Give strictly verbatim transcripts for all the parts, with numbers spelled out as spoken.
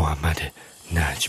محمد نجم.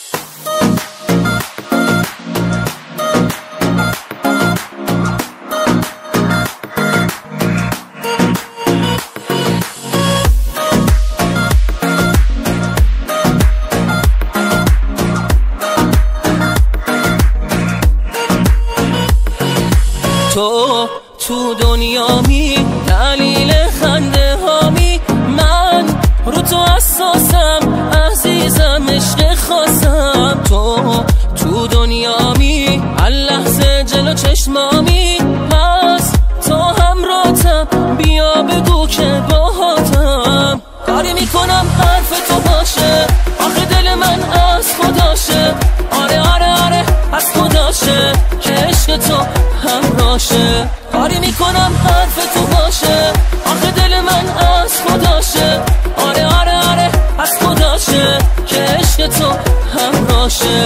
تو تو دنیامی دلیل خنده هامی، من رو تو اساسم عزیزم عشق خاصم. تو تو دنیامی هر لحظه جلو چشمامی، پس تو همراهتم بیا بگو که باهاتم. کاری میکنم حرف تو باشه، آخه دل من از خداشه. آره آره آره از خداشه که عشق تو همراشه. کاری میکنم حرف تو باشه، آخه دل من از خداشه. آره آره آره از خداشه که عشق تو همراشه.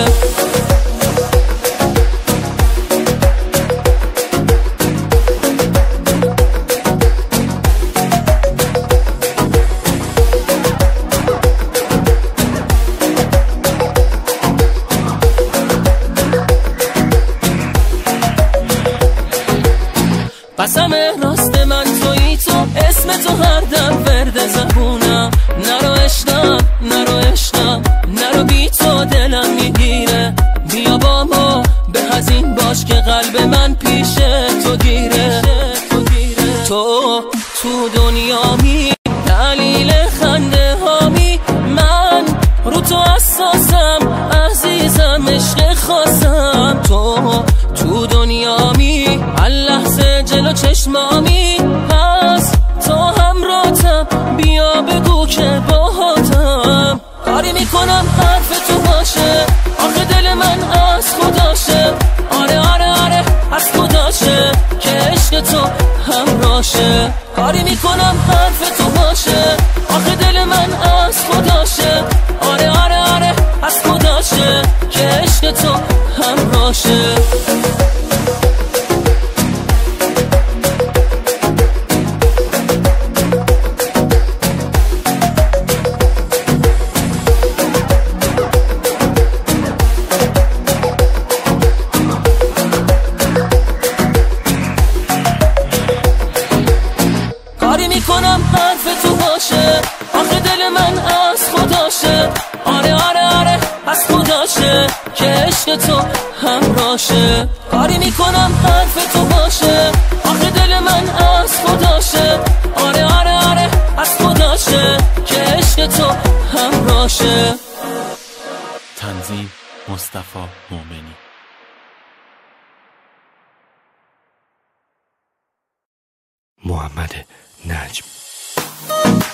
قسم راست من تویی تو، اسم تو هر دم ورد زبونم. نرو عشقم نرو عشقم نرو، بی تو دلم میگیره. بیا با ما به هزین باش که قلب من پیش تو گیره. تو تو دنیامی دلیل خنده هامی، من رو تو اساسم عزیزم عشق خاصم. تو تو دنیامی هر لحظه جلو چشمامی، پس تو همراهتم بیا بگو که باهاتم. کاری میکنم حرف تو باشه، آخه دل من از خداشه. آره آره آره از خداشه که عشق تو همراشه. کاری میکنم حرف تو باشه، آخه دل من از خداشه. آره آره آره از خداشه که عشق تو همراشه. کاری میکنم حرف تو باشه، آخه دل من از خداشه. آره آره آره از خداشه که عشق تو همراشه. کاری میکنم حرف تو باشه، آخه دل من از خداشه. آره آره آره از خداشه که عشق تو همراشه. تنظیم مصطفی مومنی. محمد نجم.